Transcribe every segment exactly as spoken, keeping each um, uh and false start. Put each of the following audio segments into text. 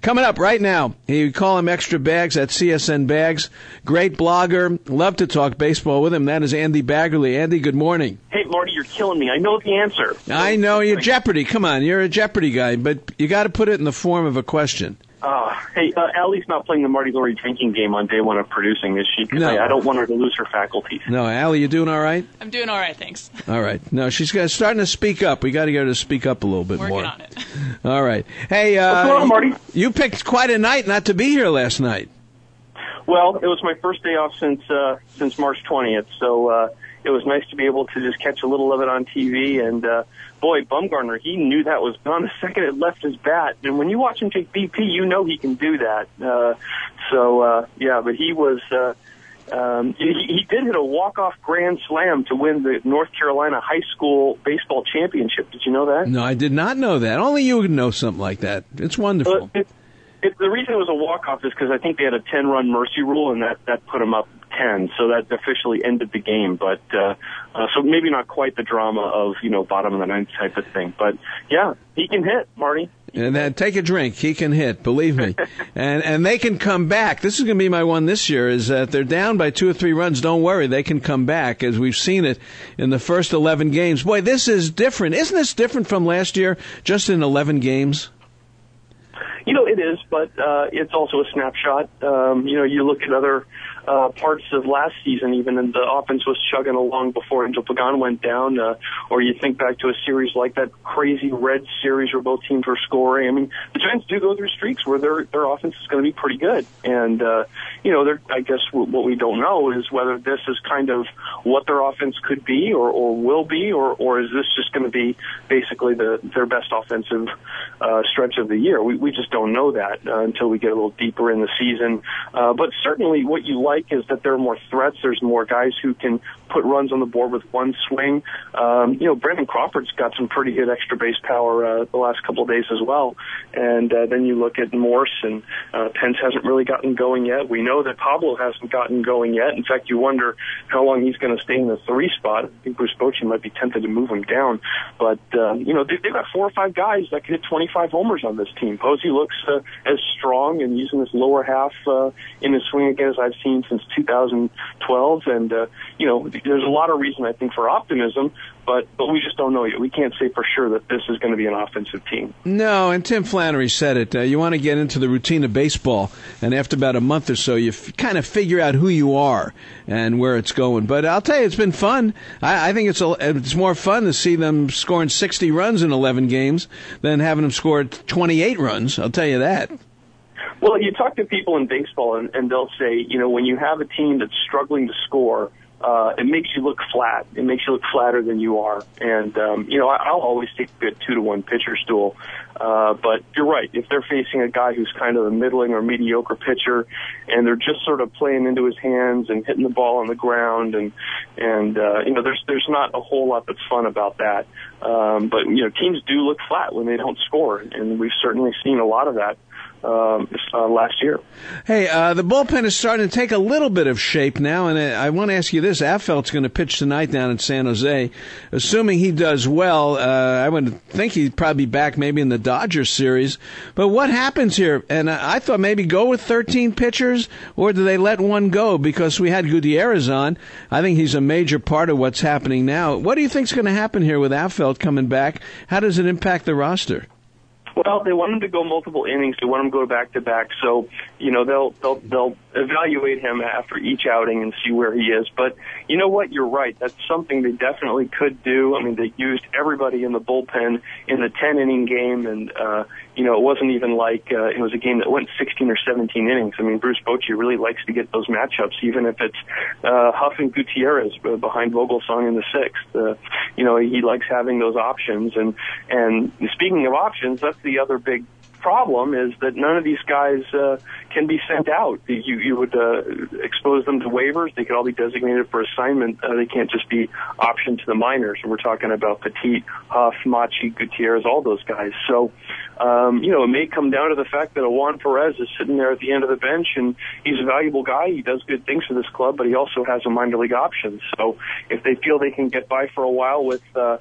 Coming up right now, you call him Extra Bags at C S N Bags. Great blogger. Love to talk baseball with him. That is Andy Baggerly. Andy, good morning. Hey, Marty, you're killing me. I know the answer. I know. You're Jeopardy. Come on. You're a Jeopardy guy, but you got to put it in the form of a question. Uh, hey, uh, Allie's not playing the Marty Laurie drinking game on day one of producing, is she? Because No. I, I don't want her to lose her faculties. No, Allie, you doing all right? I'm doing all right, thanks. All right. No, she's got, starting to speak up. We got to get her to speak up a little bit Working more. on it. All right. Hey, uh, What's going on, Marty? You picked quite a night not to be here last night. Well, it was my first day off since uh, since March twentieth, so uh, it was nice to be able to just catch a little of it on T V. And uh, boy, Bumgarner, he knew that was gone the second it left his bat. And when you watch him take B P, you know he can do that. Uh, so uh, yeah, but he was. Uh, Um, he, he did hit a walk-off grand slam to win the North Carolina high school baseball championship. Did you know that? No, I did not know that. Only you would know something like that. It's wonderful. Uh, it, it, the reason it was a walk-off is because I think they had a ten-run mercy rule, and that, that put them up ten, so that officially ended the game. But uh, uh, so maybe not quite the drama of, you know, bottom of the ninth type of thing. But, yeah, he can hit, Marty. And then take a drink. He can hit, believe me. and and they can come back. This is going to be my one this year, is that they're down by two or three runs. Don't worry. They can come back, as we've seen it in the first eleven games. Boy, this is different. Isn't this different from last year, just in eleven games? You know, it is, but uh, it's also a snapshot. Um, you know, you look at other uh, parts of last season, even, and the offense was chugging along before Angel Pagan went down, uh, or you think back to a series like that crazy Red series where both teams were scoring. I mean, the Giants do go through streaks where their their offense is going to be pretty good, and uh, you know, they're, I guess what we don't know is whether this is kind of what their offense could be or, or will be, or, or is this just going to be basically the their best offensive uh, stretch of the year? We we just don't know that uh, until we get a little deeper in the season. Uh, but certainly what you like is that there are more threats. There's more guys who can put runs on the board with one swing. Um, you know, Brandon Crawford's got some pretty good extra base power uh, the last couple of days as well. And uh, then you look at Morse, and uh, Pence hasn't really gotten going yet. We know that Pablo hasn't gotten going yet. In fact, you wonder how long he's going to stay in the three spot. I think Bruce Bochy might be tempted to move him down. But, uh, you know, they, they've got four or five guys that can hit twenty-five homers on this team. Posey looks uh, as strong and using this lower half uh, in his swing again as I've seen since two thousand twelve. And, uh, you know, there's a lot of reason, I think, for optimism, but, but we just don't know yet. We can't say for sure that this is going to be an offensive team. No, and Tim Flannery said it. Uh, you want to get into the routine of baseball, and after about a month or so, you f- kind of figure out who you are and where it's going. But I'll tell you, it's been fun. I, I think it's a, it's more fun to see them scoring sixty runs in eleven games than having them score twenty-eight runs. I'll tell you that. Well, you talk to people in baseball, and, and they'll say, you know, when you have a team that's struggling to score, uh, it makes you look flat. It makes you look flatter than you are. And, um, you know, I, I'll always take a good two to one pitcher's duel. Uh, but you're right. If they're facing a guy who's kind of a middling or mediocre pitcher, and they're just sort of playing into his hands and hitting the ball on the ground, and and uh, you know, there's there's not a whole lot that's fun about that. Um, but you know, teams do look flat when they don't score, and we've certainly seen a lot of that um, uh, last year. Hey, uh, the bullpen is starting to take a little bit of shape now, and I want to ask you this. Affeld's going to pitch tonight down in San Jose. Assuming he does well, uh, I would think he'd probably be back maybe in the Dodgers series. But what happens here? And I thought maybe go with thirteen pitchers, or do they let one go? Because we had Gutierrez on. I think he's a major part of what's happening now. What do you think's going to happen here with Affeld coming back? How does it impact the roster? Well, they want him to go multiple innings. They want him to go back to back. So, you know, they'll they'll they'll evaluate him after each outing and see where he is. But you know what? You're right. That's something they definitely could do. I mean, they used everybody in the bullpen in the ten inning game, and uh, you know, it wasn't even like uh, it was a game that went sixteen or seventeen innings. I mean, Bruce Bochy really likes to get those matchups, even if it's uh, Huff and Gutierrez behind Vogelsong in the sixth. Uh, you know, he likes having those options. And and speaking of options, that's the other big problem, is that none of these guys uh, can be sent out. You you would uh, expose them to waivers. They could all be designated for assignment. Uh, they can't just be optioned to the minors. And we're talking about Petit, Huff, Machi, Gutierrez, all those guys. So, um, you know, it may come down to the fact that Juan Perez is sitting there at the end of the bench, and he's a valuable guy. He does good things for this club, but he also has a minor league option. So if they feel they can get by for a while with uh,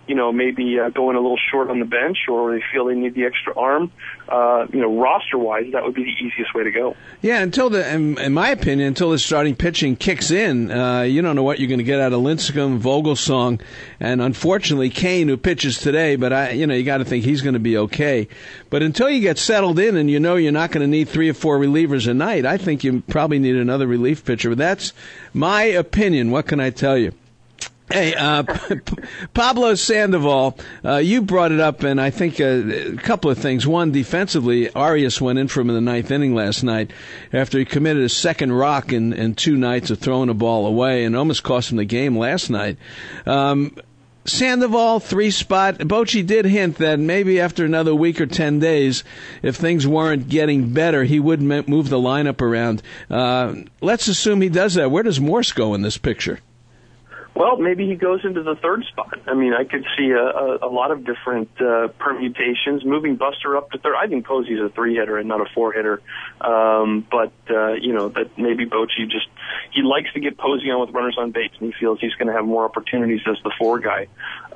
you know, maybe uh, going a little short on the bench, or they feel they need the extra arm, uh, you know, roster-wise, that would be the easiest way to go. Yeah, until the, in, in my opinion, until the starting pitching kicks in, uh, you don't know what you're going to get out of Lincecum, Vogelsong, and unfortunately Kane, who pitches today. But I, you know, you got to think he's going to be okay. But until you get settled in, and you know you're not going to need three or four relievers a night, I think you probably need another relief pitcher. But that's my opinion. What can I tell you? Hey, uh, Pablo Sandoval, uh, you brought it up, and I think a, a couple of things. One, defensively, Arias went in for him in the ninth inning last night after he committed a second rock in, in two nights of throwing a ball away and almost cost him the game last night. Um, Sandoval, three spot. Bochy did hint that maybe after another week or ten days, if things weren't getting better, he would move the lineup around. Uh, let's assume he does that. Where does Morse go in this picture? Well, maybe he goes into the third spot. I mean, I could see a, a, a lot of different uh, permutations. Moving Buster up to third. I think Posey's a three-hitter and not a four-hitter. Um, but, uh, you know, that maybe Bochy just, he likes to get Posey on with runners on base, and he feels he's going to have more opportunities as the four guy.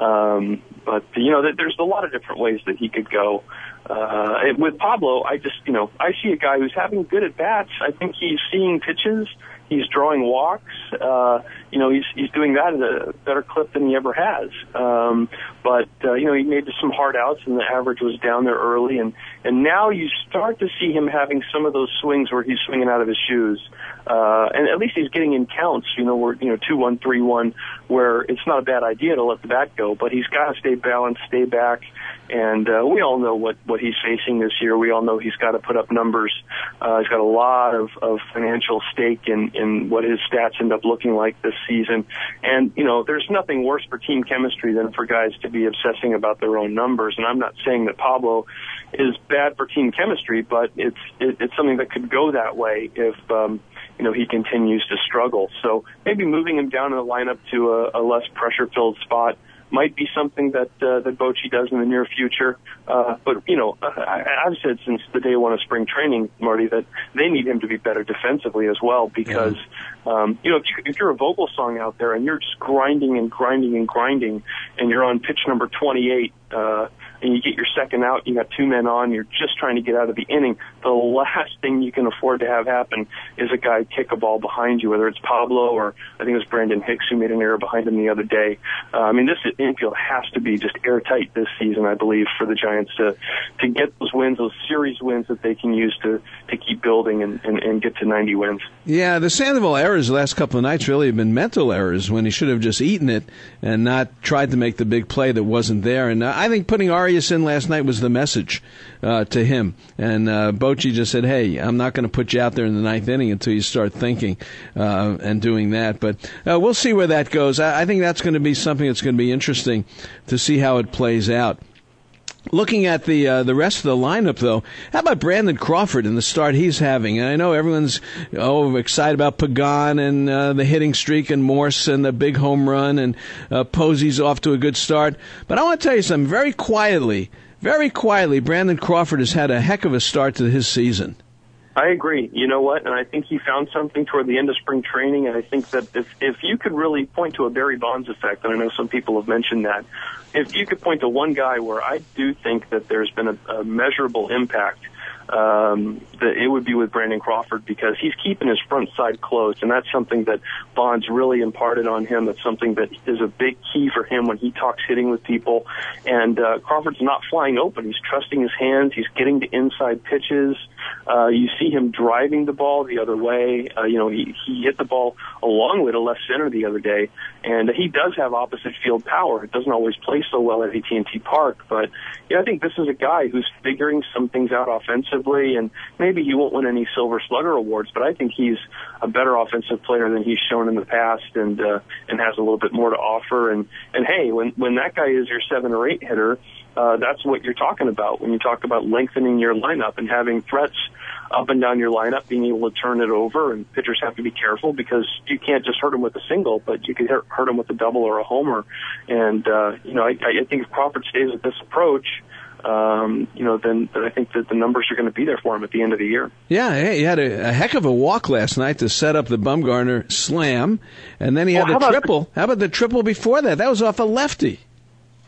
Um, but, you know, there's a lot of different ways that he could go. Uh, and with Pablo, I just, you know, I see a guy who's having good at-bats. I think he's seeing pitches. He's drawing walks. Uh, you know, he's he's doing that at a better clip than he ever has. Um, but, uh, you know, he made some hard outs, and the average was down there early. And, and now you start to see him having some of those swings where he's swinging out of his shoes. Uh, and at least he's getting in counts, you know, where, you know, two one, three one, where it's not a bad idea to let the bat go. But he's got to stay balanced, stay back. And uh, we all know what, what he's facing this year. We all know he's got to put up numbers. Uh, he's got a lot of, of financial stake in, in what his stats end up looking like this season. And, you know, there's nothing worse for team chemistry than for guys to be obsessing about their own numbers. And I'm not saying that Pablo is bad for team chemistry, but it's it, it's something that could go that way if, um, you know, he continues to struggle. So maybe moving him down in the lineup to a, a less pressure-filled spot might be something that uh, that Bochy does in the near future. Uh, but, you know, I, I've said since the day one of spring training, Marty, that they need him to be better defensively as well because, yeah. um, you know, if, you, if you're a Vogelsong out there and you're just grinding and grinding and grinding and you're on pitch number twenty-eight, uh, and you get your second out, you got two men on, you're just trying to get out of the inning, the last thing you can afford to have happen is a guy kick a ball behind you, whether it's Pablo or I think it was Brandon Hicks who made an error behind him the other day. Uh, I mean, this infield has to be just airtight this season, I believe, for the Giants to to get those wins, those series wins that they can use to, to keep building and, and, and get to ninety wins. Yeah, the Sandoval errors the last couple of nights really have been mental errors when he should have just eaten it and not tried to make the big play that wasn't there. And uh, I think putting Arias in last night was the message uh, to him. And uh, Bochy just said, hey, I'm not going to put you out there in the ninth inning until you start thinking uh, and doing that. But uh, we'll see where that goes. I, I think that's going to be something that's going to be interesting to see how it plays out. Looking at the uh, the rest of the lineup, though, how about Brandon Crawford and the start he's having? And I know everyone's oh excited about Pagan and uh, the hitting streak and Morse and the big home run and uh, Posey's off to a good start. But I want to tell you something very quietly, very quietly, Brandon Crawford has had a heck of a start to his season. I agree. You know what? And I think he found something toward the end of spring training. And I think that if, if you could really point to a Barry Bonds effect, and I know some people have mentioned that, if you could point to one guy where I do think that there's been a, a measurable impact, um, that it would be with Brandon Crawford because he's keeping his front side closed, and that's something that Bonds really imparted on him. That's something that is a big key for him when he talks hitting with people. And uh, Crawford's not flying open. He's trusting his hands. He's getting to inside pitches. Uh, you see him driving the ball the other way. Uh, you know, he, he hit the ball a long way to left center the other day, and he does have opposite field power. It doesn't always play so well at A T and T Park, but yeah, I think this is a guy who's figuring some things out offensively, and maybe he won't win any Silver Slugger awards, but I think he's a better offensive player than he's shown in the past, and uh, and has a little bit more to offer. And and hey, when when that guy is your seven or eight hitter, uh, that's what you're talking about when you talk about lengthening your lineup and having threats up and down your lineup, being able to turn it over. And pitchers have to be careful because you can't just hurt them with a single, but you could hurt, hurt them with a double or a homer. And, uh, you know, I, I think if Crawford stays with this approach, um, you know, then, then I think that the numbers are going to be there for him at the end of the year. Yeah, he had a, a heck of a walk last night to set up the Bumgarner slam, and then he had well, a triple. How about the triple before that? That was off a lefty.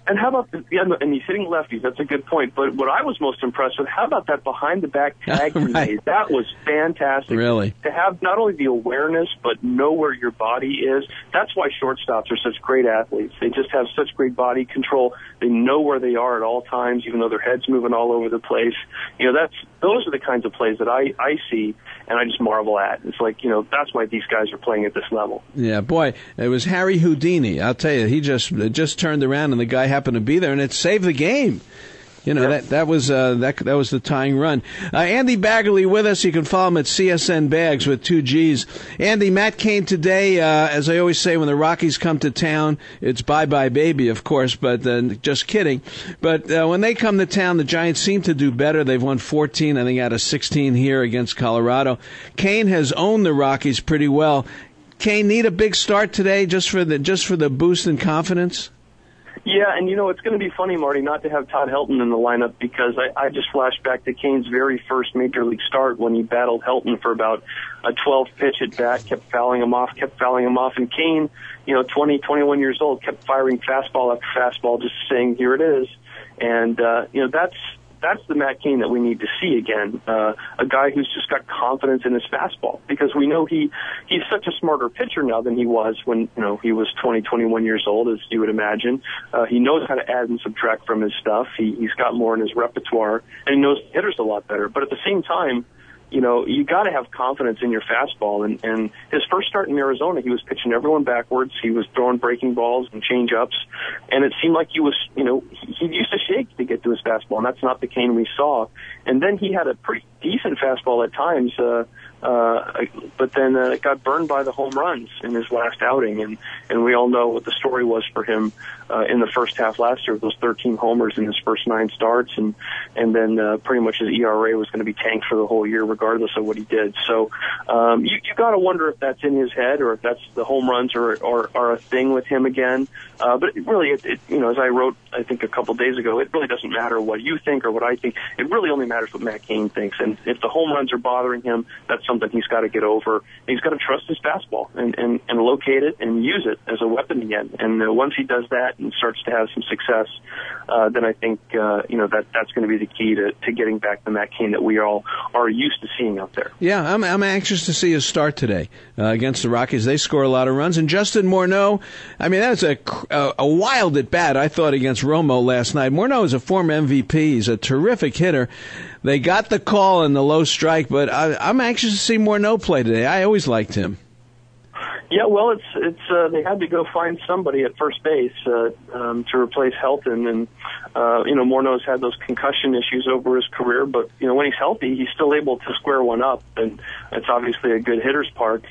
And how about, the, yeah, and he's hitting lefties. That's a good point. But what I was most impressed with, how about that behind-the-back tag he right. made? That was fantastic. Really? To have not only the awareness, but know where your body is. That's why shortstops are such great athletes. They just have such great body control. They know where they are at all times, even though their head's moving all over the place. You know, that's those are the kinds of plays that I, I see, and I just marvel at. It's like, you know, that's why these guys are playing at this level. Yeah, boy, it was Harry Houdini. I'll tell you, he just just turned around, and the guy happened to be there, and it saved the game. You know, yep. that that was uh, that that was the tying run. Uh, Andy Baggerly with us. You can follow him at C S N Bags with two G's. Andy, Matt Cain today, uh, as I always say, when the Rockies come to town, it's bye-bye baby, of course, but uh, just kidding. But uh, when they come to town, the Giants seem to do better. They've won fourteen, I think, out of sixteen here against Colorado. Cain has owned the Rockies pretty well. Cain need a big start today just for the just for the boost in confidence? Yeah, and you know, it's going to be funny, Marty, not to have Todd Helton in the lineup because I, I just flashed back to Cain's very first Major League start when he battled Helton for about a twelve pitch at bat, kept fouling him off, kept fouling him off, and Cain, you know, twenty, twenty-one years old, kept firing fastball after fastball, just saying, here it is. And, uh, you know, that's, that's the Matt Cain that we need to see again, uh, a guy who's just got confidence in his fastball because we know he, he's such a smarter pitcher now than he was when, you know, he was twenty, twenty-one years old, as you would imagine. Uh, he knows how to add and subtract from his stuff. He, he's got more in his repertoire and he knows hitters a lot better. But at the same time, you know, you got to have confidence in your fastball. And, and his first start in Arizona, he was pitching everyone backwards. He was throwing breaking balls and change-ups. And it seemed like he was, you know, he, he used to shake to get to his fastball, and that's not the Cain we saw. And then he had a pretty decent fastball at times, uh, uh, but then uh, it got burned by the home runs in his last outing. And, and we all know what the story was for him uh, in the first half last year with those thirteen homers in his first nine starts. And, and then uh, pretty much his E R A was going to be tanked for the whole year regardless of what he did. So um, you, you got to wonder if that's in his head or if that's the home runs are, are, are a thing with him again. Uh, but it really, it, it, you know, as I wrote, I think a couple days ago, it really doesn't matter what you think or what I think. It really only matters what Matt Cain thinks. And if the home runs are bothering him, that's something he's got to get over. And he's got to trust his fastball and, and, and locate it and use it as a weapon again. And uh, once he does that and starts to have some success, uh, then I think, uh, you know, that that's going to be the key to, to getting back the Matt Cain that we all are used to seeing out there. Yeah, I'm I'm anxious to see his start today uh, against the Rockies. They score a lot of runs. And Justin Morneau, I mean, that was a, a, a wild at bat, I thought, against Romo last night. Morneau is a former M V P. He's a terrific hitter. They got the call in the low strike, but I, I'm anxious to see Morneau play today. I always liked him. Yeah, well, it's it's uh, they had to go find somebody at first base uh, um, to replace Helton, and uh, you know Morneau's had those concussion issues over his career, but you know when he's healthy, he's still able to square one up, and it's obviously a good hitter's park.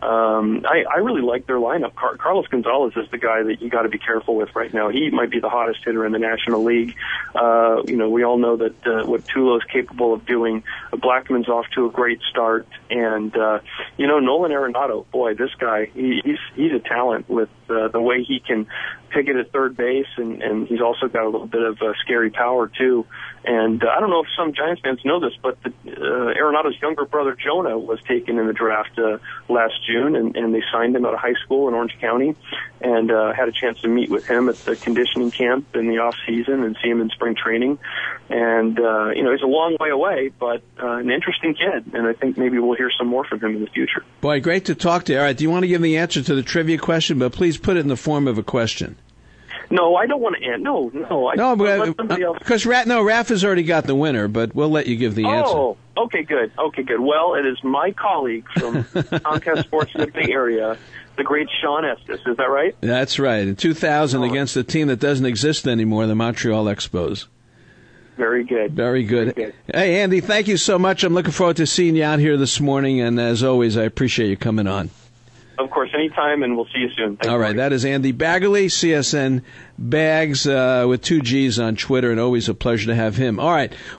Um, I, I really like their lineup. Car- Carlos Gonzalez is the guy that you got to be careful with right now. He might be the hottest hitter in the National League. Uh, you know, we all know that uh, what Tulo's capable of doing. Blackman's off to a great start, and uh, you know Nolan Arenado. Boy, this guy, he, he's he's a talent with uh, the way he can pick it at third base, and, and he's also got a little bit of uh, scary power too. And uh, I don't know if some Giants fans know this, but the, uh, Arenado's younger brother Jonah was taken in the draft uh, last June, and, and they signed him out of high school in Orange County, and uh, had a chance to meet with him at the conditioning camp in the off season and see him in spring training. And uh, you know he's a long way away, but uh, an interesting kid, and I think maybe we'll hear some more from him in the future. Boy, great to talk to you. All right, do you want to give the answer to the trivia question? But please put it in the form of a question. No, I don't want to end. No, no. I, no, but because uh, no, Raph has already got the winner, but we'll let you give the oh, answer. Oh, okay, good. Okay, good. Well, it is my colleague from Comcast Sports in the Bay Area, the great Sean Estes. Is that right? That's right. In two thousand, oh. against a team that doesn't exist anymore, the Montreal Expos. Very good. Very good. Very good. Hey, Andy, thank you so much. I'm looking forward to seeing you out here this morning, and as always, I appreciate you coming on. Of course, anytime, and we'll see you soon. Thanks. All right, that is Andy Baggerly, C S N Bags uh, with two G's on Twitter, and always a pleasure to have him. All right.